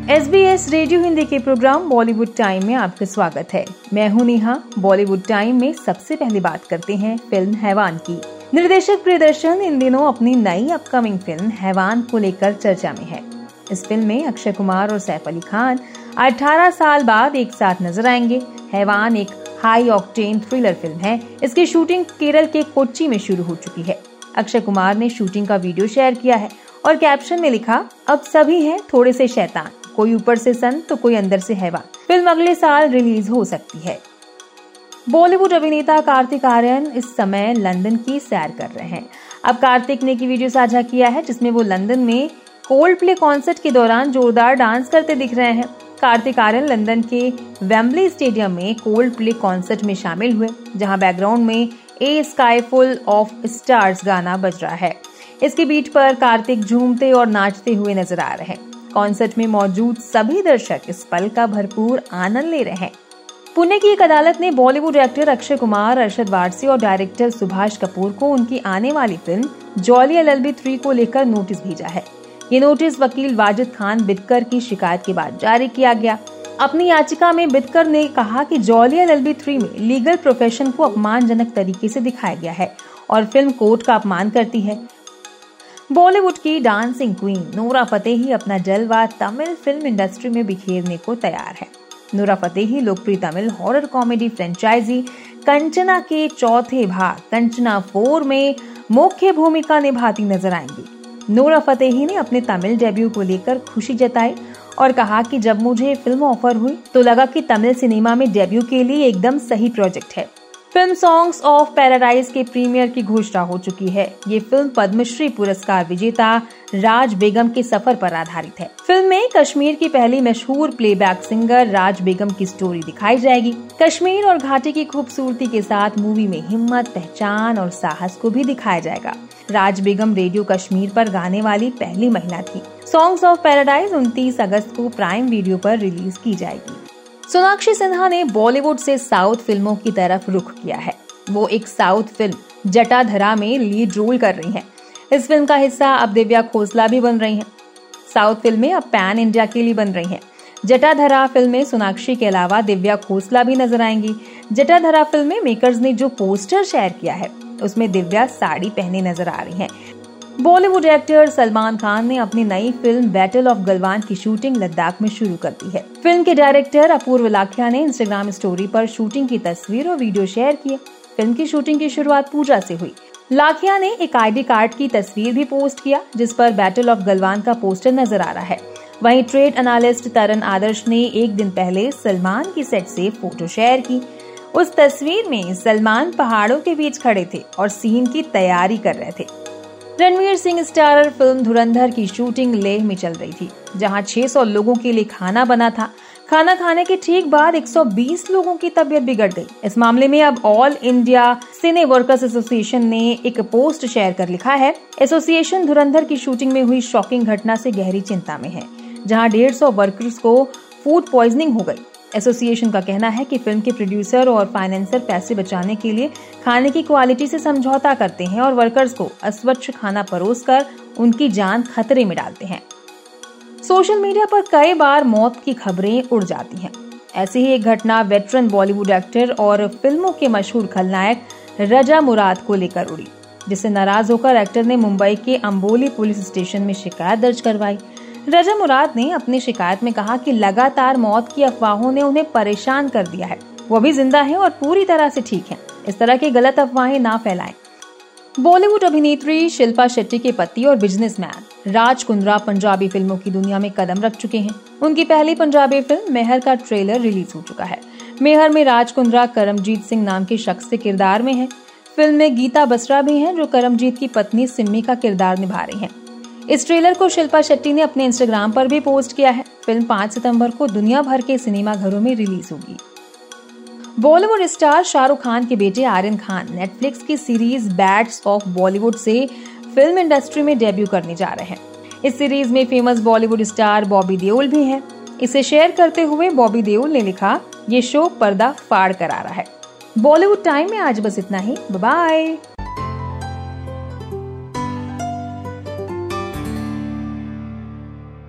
SBS radio Hindi के programme Bollywood time में आपका स्वागत है। मैं हूं नेहा। बॉलीवुड टाइम में सबसे पहले बात करते हैं फिल्म हैवान की। निर्देशक प्रियदर्शन इन दिनों अपनी नई अपकमिंग फिल्म हैवान को लेकर चर्चा में है। इस फिल्म में अक्षय कुमार और सैफ अली खान 18 साल बाद एक साथ नजर आएंगे। हैवान एक हाई ऑक्टेन थ्रिलर फिल्म है। इसकी शूटिंग केरल के कोच्चि में शुरू हो चुकी है। अक्षय कुमार ने शूटिंग का वीडियो शेयर किया है और कैप्शन में लिखा, अब सभी हैं थोड़े से शैतान, कोई ऊपर से संत तो कोई अंदर से हैवान। फिल्म अगले साल रिलीज हो सकती है। बॉलीवुड अभिनेता कार्तिक आर्यन इस समय लंदन की सैर कर रहे हैं। अब कार्तिक ने की वीडियो साझा किया है जिसमें वो लंदन में कोल्ड प्ले कॉन्सर्ट के दौरान जोरदार डांस करते दिख रहे हैं। कार्तिक आर्यन लंदन के वेम्बली स्टेडियम में कोल्ड प्ले कॉन्सर्ट में शामिल हुए, जहां बैकग्राउंड में a sky full of stars गाना बज रहा है। इसके बीट पर कार्तिक झूमते और नाचते हुए नजर आ रहे हैं। कॉन्सर्ट में मौजूद सभी दर्शक इस पल का भरपूर आनंद ले रहे हैं। पुणे की एक अदालत ने बॉलीवुड एक्टर अक्षय कुमार, अरशद वारसी और डायरेक्टर सुभाष कपूर को उनकी आने वाली फिल्म जॉली LLB 3 को लेकर नोटिस भेजा है। ये नोटिस वकील वाजिद खान बिदकर की शिकायत के बाद जारी किया गया। अपनी याचिका में बिदकर ने कहा कि जॉली LLB 3 में लीगल प्रोफेशन को अपमानजनक तरीके से दिखाया गया है और फिल्म कोर्ट का अपमान करती है। बॉलीवुड की डांसिंग क्वीन नोरा फतेही अपना जलवा तमिल फिल्म इंडस्ट्री में बिखेरने को तैयार है। नोरा फतेही लोकप्रिय Tamil horror comedy franchise Kanchana के चौथे भाग कंचना 4 में मुख्य भूमिका निभाती नजर आएंगी। नोरा फतेही ने अपने तमिल डेब्यू को लेकर खुशी जताई और कहा कि जब मुझे फिल्म ऑफर हुई तो लगा कि तमिल सिनेमा में डेब्यू के लिए एकदम सही प्रोजेक्ट है। फिल्म सॉन्ग्स ऑफ पैराडाइज के प्रीमियर की घोषणा हो चुकी है। ये फिल्म पद्मश्री पुरस्कार विजेता राज बेगम के सफर पर आधारित है। फिल्म में कश्मीर की पहली मशहूर प्लेबैक सिंगर राज बेगम की स्टोरी दिखाई जाएगी। कश्मीर और घाटी की खूबसूरती के साथ मूवी में हिम्मत, पहचान और साहस को भी दिखाया जाएगा। राज बेगम रेडियो कश्मीर पर गाने वाली पहली महिला थी। सॉन्ग्स ऑफ पैराडाइज 29 अगस्त को प्राइम वीडियो पर रिलीज की जाएगी। सोनाक्षी सिन्हा ने बॉलीवुड से साउथ फिल्मों की तरफ रुख किया है। वो एक साउथ फिल्म जटाधरा में लीड रोल कर रही हैं। इस फिल्म का हिस्सा अब दिव्या खोसला भी बन रही हैं। साउथ फिल्में अब पैन इंडिया के लिए बन रही हैं। जटाधरा फिल्म में सोनाक्षी के अलावा दिव्या खोसला भी नजर आएंगी। जटाधरा फिल्म में मेकर्स ने जो पोस्टर शेयर किया है उसमें दिव्या साड़ी पहने नजर आ रही हैं। बॉलीवुड एक्टर सलमान खान ने अपनी नई फिल्म बैटल ऑफ गलवान की शूटिंग लद्दाख में शुरू कर दी है। फिल्म के डायरेक्टर अपूर्व लाखिया ने इंस्टाग्राम स्टोरी पर शूटिंग की तस्वीर और वीडियो शेयर किए। फिल्म की शूटिंग की शुरुआत पूजा से हुई। लाखिया ने एक ID कार्ड की तस्वीर भी पोस्ट किया जिस पर बैटल ऑफ गलवान का पोस्टर नजर आ रहा है। वहीं ट्रेड एनालिस्ट तरन आदर्श ने एक दिन पहले सलमान की सेट से फोटो शेयर की। उस तस्वीर में सलमान पहाड़ों के बीच खड़े थे और सीन की तैयारी कर रहे थे। रणवीर सिंह स्टारर फिल्म धुरंधर की शूटिंग लेह में चल रही थी, जहां 600 लोगों के लिए खाना बना था। खाना खाने के ठीक बाद 120 लोगों की तबीयत बिगड़ गई। इस मामले में अब All India cine workers association ने एक पोस्ट शेयर कर लिखा है, एसोसिएशन धुरंधर की शूटिंग में हुई शॉकिंग घटना से गहरी चिंता में है, जहां 150 वर्कर्स को फूड पॉइजनिंग हो गई। एसोसिएशन का कहना है कि फिल्म के प्रोड्यूसर और फाइनेंसर पैसे बचाने के लिए खाने की क्वालिटी से समझौता करते हैं और वर्कर्स को अस्वच्छ खाना परोसकर उनकी जान खतरे में डालते हैं। सोशल मीडिया पर कई बार मौत की खबरें उड़ जाती हैं। ऐसी ही एक घटना वेटरन बॉलीवुड एक्टर और फिल्मों के मशहूर खलनायक रजा मुराद को लेकर उड़ी, जिससे नाराज होकर एक्टर ने मुंबई के अंबोली पुलिस स्टेशन में शिकायत दर्ज करवाई। रजा मुराद ने अपनी शिकायत में कहा कि लगातार मौत की अफवाहों ने उन्हें परेशान कर दिया है। वो भी जिंदा है और पूरी तरह से ठीक हैं। इस तरह की गलत अफवाहें ना फैलाएं। बॉलीवुड अभिनेत्री शिल्पा शेट्टी के पति और बिजनेसमैन राज कुंद्रा पंजाबी फिल्मों की दुनिया में कदम रख चुके हैं। उनकी पहली पंजाबी फिल्म मेहर का ट्रेलर रिलीज हो चुका है। मेहर में राज कुंद्रा करमजीत सिंह नाम के शख्स के किरदार में है। फिल्म में गीता बसरा भी हैं जो करमजीत की पत्नी सिम्मी का किरदार निभा रही हैं। इस ट्रेलर को शिल्पा शेट्टी ने अपने इंस्टाग्राम पर भी पोस्ट किया है। फिल्म 5 सितंबर को दुनिया भर के सिनेमा घरों में रिलीज होगी। बॉलीवुड स्टार शाहरुख खान के बेटे आर्यन खान नेटफ्लिक्स की सीरीज बैड्स ऑफ बॉलीवुड से फिल्म इंडस्ट्री में डेब्यू करने जा रहे हैं। इस सीरीज में फेमस बॉलीवुड स्टार बॉबी देओल भी हैं। इसे शेयर करते हुए बॉबी देओल ने लिखा, ये शो पर्दा फाड़ कर आ रहा है। बॉलीवुड टाइम में आज बस इतना ही। Bye bye.